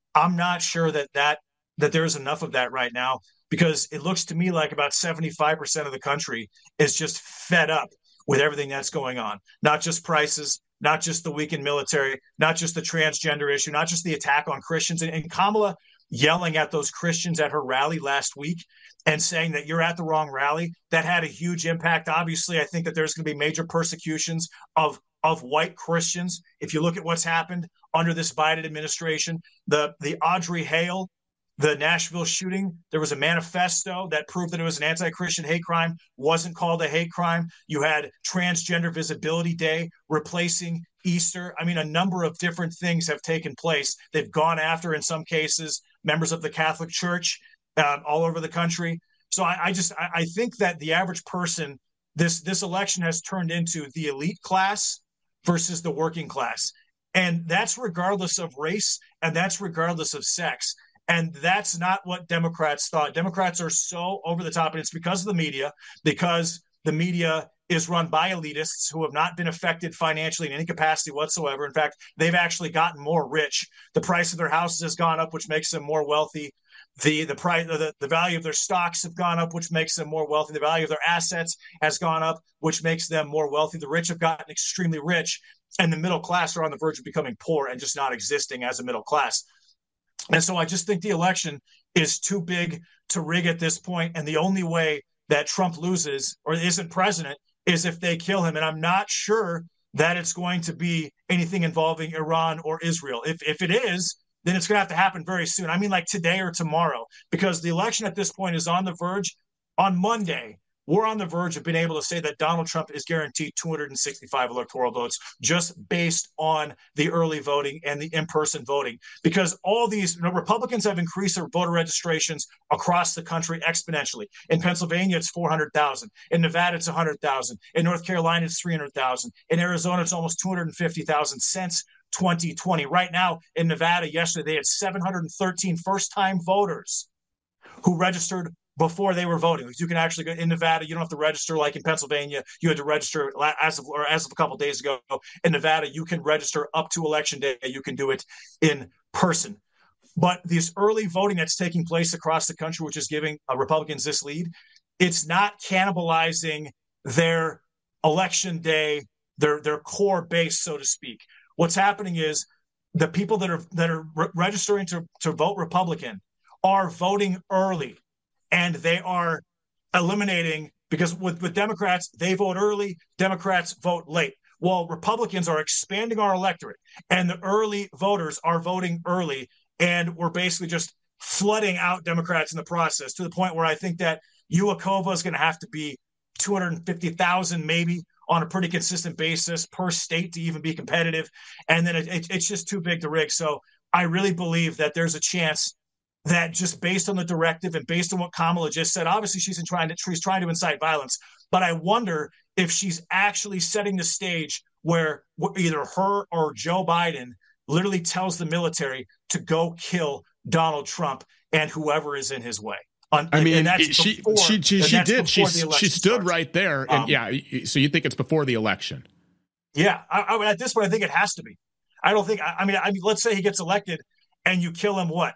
I'm not sure that that that there's enough of that right now, because it looks to me like about seventy-five percent of the country is just fed up with everything that's going on. Not just prices, not just the weakened military, not just the transgender issue, not just the attack on Christians. And, and Kamala yelling at those Christians at her rally last week and saying that you're at the wrong rally, that had a huge impact. Obviously, I think that there's going to be major persecutions of of white Christians. If you look at what's happened under this Biden administration, the the Audrey Hale, the Nashville shooting, there was a manifesto that proved that it was an anti-Christian hate crime, wasn't called a hate crime. You had Transgender Visibility Day replacing Easter. I mean, a number of different things have taken place. They've gone after, in some cases, members of the Catholic Church uh, all over the country. So I, I just, I, I think that the average person, this this election has turned into the elite class versus the working class. And that's regardless of race, and that's regardless of sex. And that's not what Democrats thought. Democrats are so over the top, and it's because of the media, because the media is run by elitists who have not been affected financially in any capacity whatsoever. In fact, they've actually gotten more rich. The price of their houses has gone up, which makes them more wealthy. The the price, the, the value of their stocks have gone up, which makes them more wealthy. The value of their assets has gone up, which makes them more wealthy. The rich have gotten extremely rich, and the middle class are on the verge of becoming poor and just not existing as a middle class. And so I just think the election is too big to rig at this point. And the only way that Trump loses or isn't president is if they kill him. And I'm not sure that it's going to be anything involving Iran or Israel. If if it is, then it's going to have to happen very soon. I mean, like today or tomorrow, because the election at this point is on the verge. On Monday, we're on the verge of being able to say that Donald Trump is guaranteed two hundred sixty-five electoral votes just based on the early voting and the in-person voting. Because all these, you know, Republicans have increased their voter registrations across the country exponentially. In Pennsylvania, it's four hundred thousand. In Nevada, it's one hundred thousand. In North Carolina, it's three hundred thousand. In Arizona, it's almost two hundred fifty thousand since twenty twenty. Right now, in Nevada, yesterday, they had seven hundred thirteen first-time voters who registered before they were voting. You can actually go in Nevada. You don't have to register like in Pennsylvania. You had to register as of or as of a couple of days ago. In Nevada, you can register up to election day. You can do it in person. But this early voting that's taking place across the country, which is giving uh, Republicans this lead, it's not cannibalizing their election day, their their core base, so to speak. What's happening is the people that are that are re- registering to, to vote Republican are voting early. And they are eliminating, because with, with Democrats, they vote early, Democrats vote late. Well, Republicans are expanding our electorate, and the early voters are voting early, and we're basically just flooding out Democrats in the process, to the point where I think that Uakova is going to have to be two hundred fifty thousand maybe on a pretty consistent basis per state to even be competitive. And then it, it, it's just too big to rig. So I really believe that there's a chance that just based on the directive and based on what Kamala just said, obviously she's trying to she's trying to incite violence, but I wonder if she's actually setting the stage where either her or Joe Biden literally tells the military to go kill Donald Trump and whoever is in his way. On, I mean, and that's she before, she she, she did she she stood starts. right there, and um, yeah. So you think it's before the election? Yeah, I, I, at this point, I think it has to be. I don't think. I, I mean, I mean, let's say he gets elected and you kill him. What?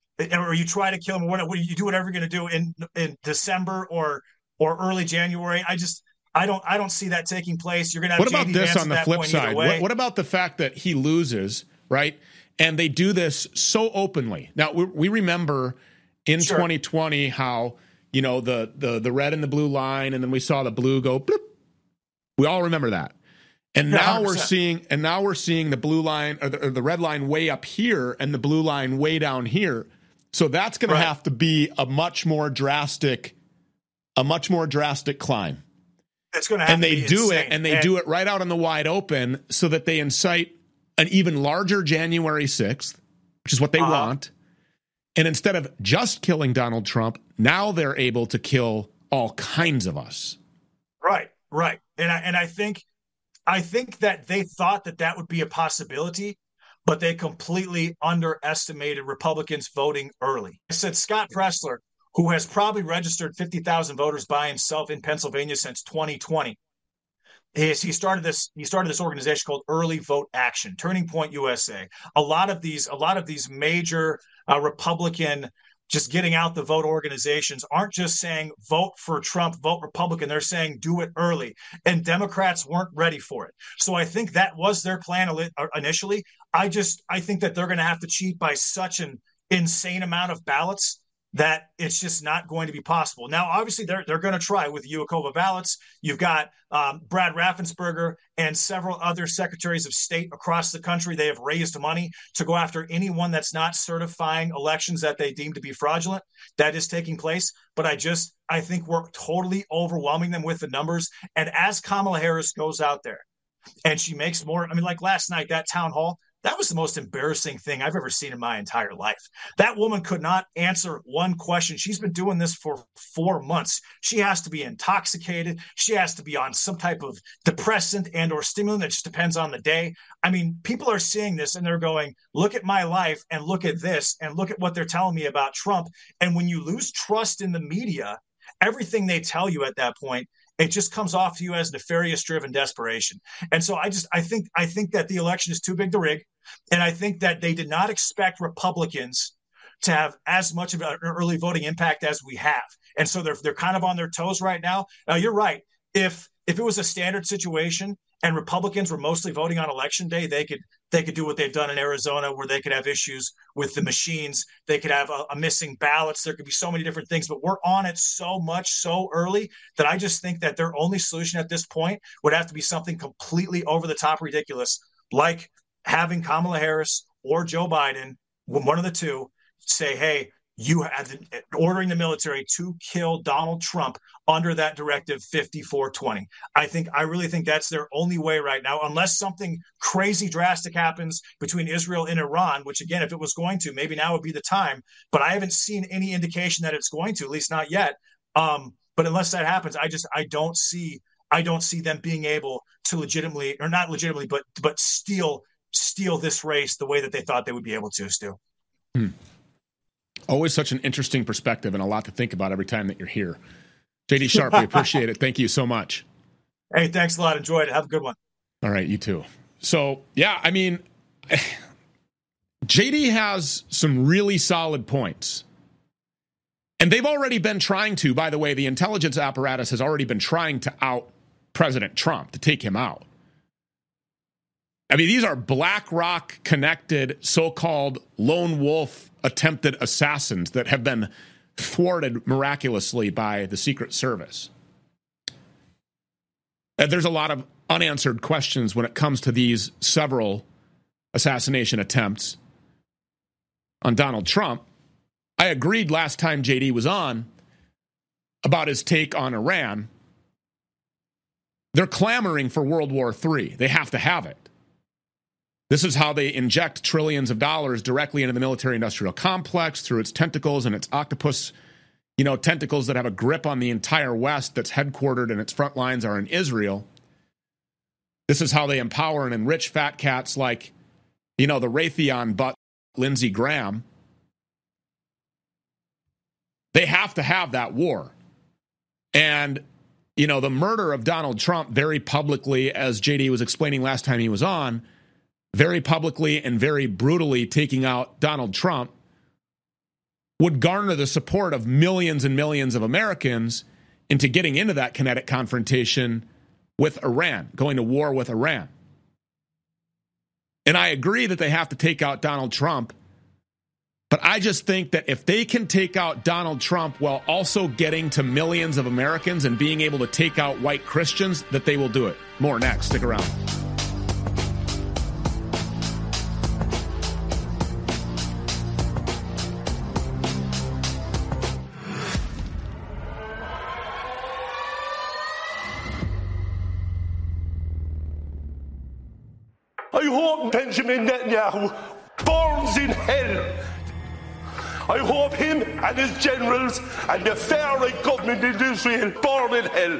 Or you try to kill him, or whatever, you do whatever you're going to do in in December or or early January. I just I don't I don't see that taking place. You're going to have what J about D this Vance on the that flip side? What, what about the fact that he loses, right? And they do this so openly. Now we, we remember in sure. twenty twenty how you know the the the red and the blue line, and then we saw the blue go bloop. We all remember that. And yeah, now one hundred percent. we're seeing and now we're seeing the blue line or the, or the red line way up here and the blue line way down here. So that's going right. to have to be a much more drastic, a much more drastic climb. It's going to have and to they be do insane. it, and they and, do it right out in the wide open, so that they incite an even larger January sixth, which is what they uh-huh. want. And instead of just killing Donald Trump, now they're able to kill all kinds of us. Right, right, and I and I think, I think that they thought that that would be a possibility. But they completely underestimated Republicans voting early. I said Scott Presler, who has probably registered fifty thousand voters by himself in Pennsylvania since twenty twenty, he, he started this he started this organization called Early Vote Action, Turning Point U S A. A lot of these a lot of these major uh, Republican just getting out the vote organizations aren't just saying vote for Trump, vote Republican. They're saying do it early. And Democrats weren't ready for it. So I think that was their plan initially. I just I think that they're going to have to cheat by such an insane amount of ballots that it's just not going to be possible. Now, obviously, they're they're going to try with Uakova ballots. You've got um, Brad Raffensperger and several other secretaries of state across the country. They have raised money to go after anyone that's not certifying elections that they deem to be fraudulent. That is taking place. But I just I think we're totally overwhelming them with the numbers. And as Kamala Harris goes out there and she makes more, I mean, like last night, that town hall, that was the most embarrassing thing I've ever seen in my entire life. That woman could not answer one question. She's been doing this for four months. She has to be intoxicated. She has to be on some type of depressant and or stimulant. That just depends on the day. I mean, people are seeing this and they're going, look at my life and look at this and look at what they're telling me about Trump. And when you lose trust in the media, everything they tell you at that point, it just comes off to you as nefarious driven desperation. And so I just I think I think that the election is too big to rig. And I think that they did not expect Republicans to have as much of an early voting impact as we have. And so they're they're kind of on their toes right now. Now, you're right. If if it was a standard situation and Republicans were mostly voting on election day, they could they could do what they've done in Arizona, where they could have issues with the machines. They could have a, a missing ballots. There could be so many different things, but we're on it so much so early that I just think that their only solution at this point would have to be something completely over the top ridiculous, like having Kamala Harris or Joe Biden, one of the two, say, hey, you had ordering the military to kill Donald Trump under that directive fifty-four twenty. I think I really think that's their only way right now, unless something crazy drastic happens between Israel and Iran, which, again, if it was going to, maybe now would be the time. But I haven't seen any indication that it's going to, at least not yet. Um, but unless that happens, I just I don't see I don't see them being able to legitimately, or not legitimately, but but steal steal this race the way that they thought they would be able to, Stu. Hmm. Always such an interesting perspective and a lot to think about every time that you're here. J D Sharp, we appreciate it. Thank you so much. Hey, thanks a lot. Enjoyed it. Have a good one. All right, you too. So, yeah, I mean, J D has some really solid points. And they've already been trying to, by the way, the intelligence apparatus has already been trying to out President Trump, to take him out. I mean, these are BlackRock connected so-called lone wolf attempted assassins that have been thwarted miraculously by the Secret Service. And there's a lot of unanswered questions when it comes to these several assassination attempts on Donald Trump. I agreed last time J D was on about his take on Iran. They're clamoring for World War Three. They have to have it. This is how they inject trillions of dollars directly into the military-industrial complex through its tentacles and its octopus, you know, tentacles that have a grip on the entire West that's headquartered and its front lines are in Israel. This is how they empower and enrich fat cats like, you know, the Raytheon butt Lindsey Graham. They have to have that war. And, you know, the murder of Donald Trump very publicly, as J D was explaining last time he was on, very publicly and very brutally taking out Donald Trump would garner the support of millions and millions of Americans into getting into that kinetic confrontation with Iran, going to war with Iran. And I agree that they have to take out Donald Trump, but I just think that if they can take out Donald Trump while also getting to millions of Americans and being able to take out white Christians, that they will do it. More next. Stick around. I hope Benjamin Netanyahu burns in hell. I hope him and his generals and the far-right government in Israel burn in hell.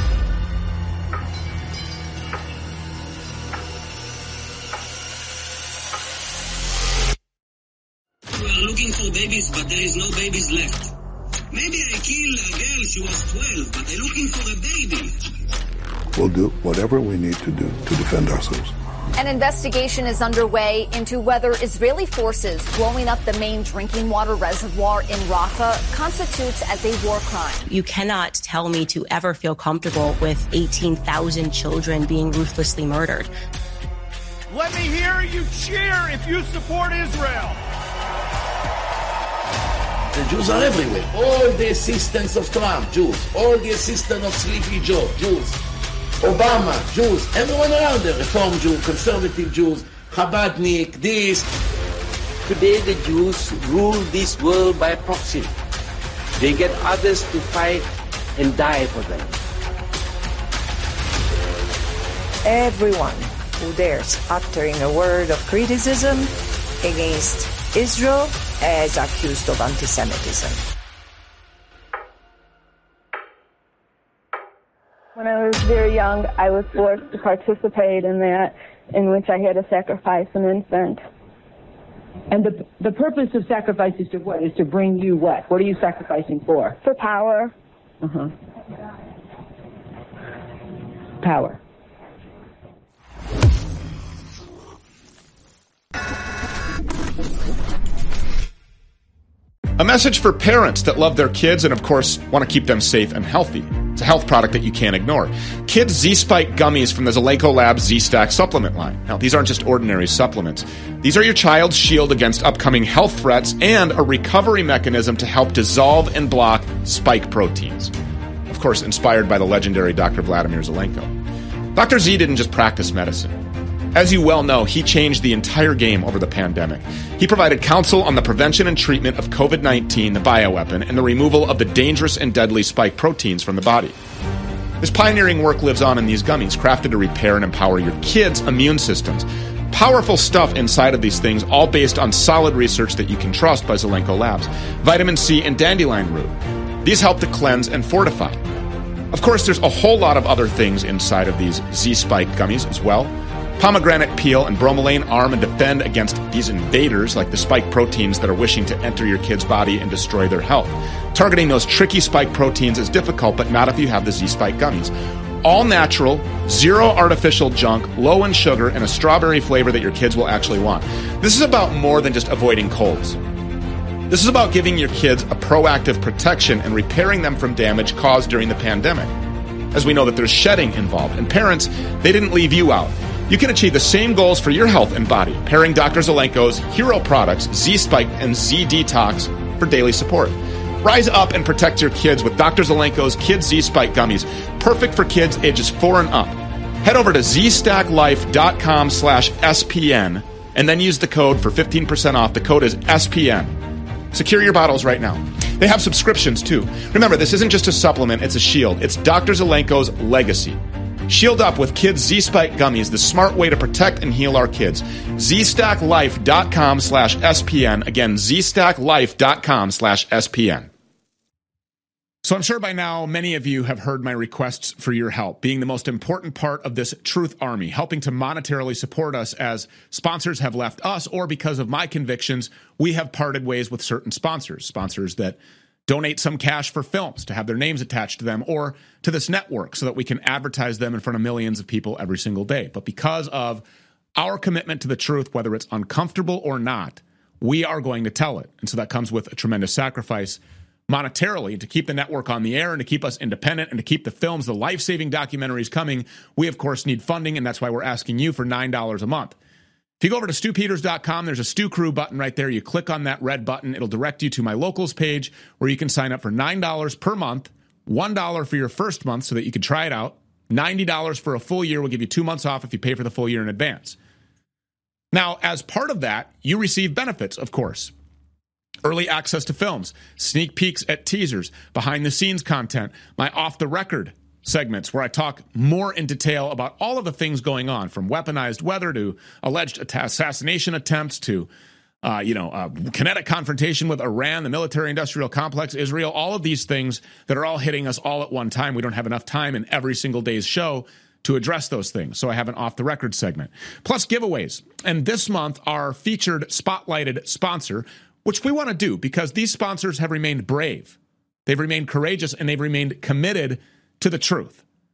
We are looking for babies, but there is no babies left. Maybe I kill a girl, she was twelve, but I'm looking for a baby. we'll do whatever we need to do to defend ourselves. An investigation is underway into whether Israeli forces blowing up the main drinking water reservoir in Rafah constitutes as a war crime. You cannot tell me to ever feel comfortable with eighteen thousand children being ruthlessly murdered. Let me hear you cheer if you support Israel. The Jews are everywhere. All the assistants of Trump, Jews. All the assistants of Sleepy Joe, Jews. Obama, Jews. Everyone around there, Reform Jew, Conservative Jews, Chabadnik, this. Today the Jews rule this world by proxy. They get others to fight and die for them. Everyone who dares uttering a word of criticism against Israel is accused of anti-Semitism. When I was very young, I was forced to participate in that, in which I had to sacrifice an infant. And the the purpose of sacrifice is to what? Is to bring you what? What are you sacrificing for? For power. Uh-huh. Power. A message for parents that love their kids and, of course, want to keep them safe and healthy. It's a health product that you can't ignore. Kids Z-Spike gummies from the Zelenko Labs Z-Stack supplement line. Now, these aren't just ordinary supplements. These are your child's shield against upcoming health threats and a recovery mechanism to help dissolve and block spike proteins. Of course, inspired by the legendary Doctor Vladimir Zelenko. Doctor Z didn't just practice medicine. As you well know, he changed the entire game over the pandemic. He provided counsel on the prevention and treatment of covid nineteen, the bioweapon, and the removal of the dangerous and deadly spike proteins from the body. His pioneering work lives on in these gummies, crafted to repair and empower your kids' immune systems. Powerful stuff inside of these things, all based on solid research that you can trust by Zelenko Labs. Vitamin C and dandelion root. These help to cleanse and fortify. Of course, there's a whole lot of other things inside of these Z-Spike gummies as well. Pomegranate peel and bromelain arm and defend against these invaders like the spike proteins that are wishing to enter your kid's body and destroy their health. Targeting those tricky spike proteins is difficult, but not if you have the Z-Spike gummies. All natural, zero artificial junk, low in sugar, and a strawberry flavor that your kids will actually want. This is about more than just avoiding colds. This is about giving your kids a proactive protection and repairing them from damage caused during the pandemic. As we know that there's shedding involved, and parents, they didn't leave you out. You can achieve the same goals for your health and body, pairing Doctor Zelenko's hero products, Z-Spike and Z-Detox, for daily support. Rise up and protect your kids with Doctor Zelenko's Kids Z-Spike gummies, perfect for kids ages four and up. Head over to z stack life dot com slash S P N and then use the code for fifteen percent off. The code is S P N. Secure your bottles right now. They have subscriptions, too. Remember, this isn't just a supplement, it's a shield. It's Doctor Zelenko's legacy. Shield up with Kids Z-Spike gummies, the smart way to protect and heal our kids. z stack life dot com slash S P N. Again, z stack life dot com slash S P N. So I'm sure by now many of you have heard my requests for your help, being the most important part of this Truth Army, helping to monetarily support us as sponsors have left us, or because of my convictions, we have parted ways with certain sponsors, sponsors that donate some cash for films to have their names attached to them, or to this network so that we can advertise them in front of millions of people every single day. But because of our commitment to the truth, whether it's uncomfortable or not, we are going to tell it. And so that comes with a tremendous sacrifice monetarily to keep the network on the air and to keep us independent and to keep the films, the life-saving documentaries coming. We, of course, need funding, and that's why we're asking you for nine dollars a month. If you go over to stu peters dot com, there's a Stu Crew button right there. You click on that red button. It'll direct you to my locals page where you can sign up for nine dollars per month, one dollar for your first month so that you can try it out. ninety dollars for a full year. We'll give you two months off if you pay for the full year in advance. Now, as part of that, you receive benefits, of course. Early access to films, sneak peeks at teasers, behind-the-scenes content, my off-the-record segments where I talk more in detail about all of the things going on, from weaponized weather to alleged assassination attempts to, uh, you know, uh, kinetic confrontation with Iran, the military-industrial complex, Israel, all of these things that are all hitting us all at one time. We don't have enough time in every single day's show to address those things, so I have an off-the-record segment. Plus giveaways. And this month, our featured spotlighted sponsor, which we want to do because these sponsors have remained brave. They've remained courageous, and they've remained committed to the truth.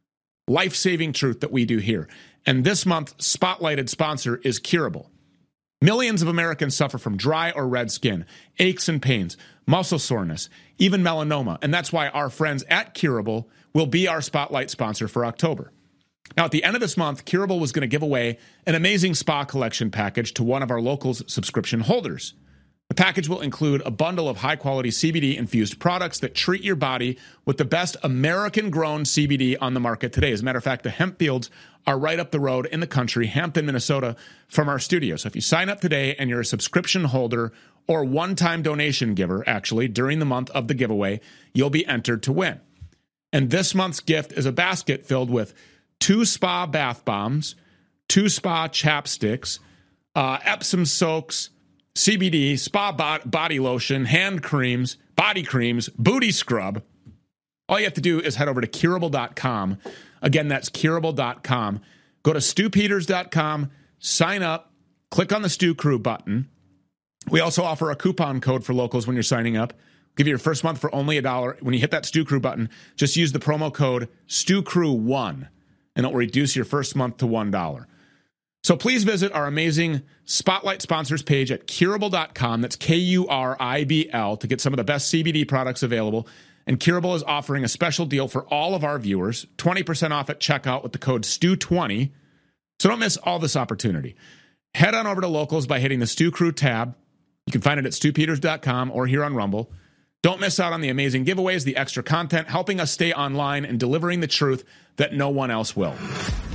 life-saving truth that we do here. And this month's spotlighted sponsor is Curable. Millions of Americans suffer from dry or red skin, aches and pains, muscle soreness, even melanoma. And that's why our friends at Curable will be our spotlight sponsor for October. Now, at the end of this month, Curable was going to give away an amazing spa collection package to one of our locals' subscription holders. The package will include a bundle of high-quality C B D-infused products that treat your body with the best American-grown C B D on the market today. As a matter of fact, the hemp fields are right up the road in the country, Hampton, Minnesota, from our studio. So if you sign up today and you're a subscription holder or one-time donation giver, actually, during the month of the giveaway, you'll be entered to win. And this month's gift is a basket filled with two spa bath bombs, two spa chapsticks, uh, Epsom soaks, C B D, spa body lotion, hand creams, body creams, booty scrub. All you have to do is head over to curable dot com. Again, that's curable dot com. Go to stu peters dot com, sign up, click on the Stu Crew button. We also offer a coupon code for locals when you're signing up. Give you your first month for only a dollar. When you hit that Stu Crew button, just use the promo code Stu Crew one, and it will reduce your first month to one dollar. So please visit our amazing Spotlight sponsors page at curable dot com. That's K U R I B L to get some of the best C B D products available. And Curable is offering a special deal for all of our viewers, twenty percent off at checkout with the code Stu twenty. So don't miss all this opportunity. Head on over to Locals by hitting the Stu Crew tab. You can find it at stu peters dot com or here on Rumble. Don't miss out on the amazing giveaways, the extra content, helping us stay online and delivering the truth that no one else will.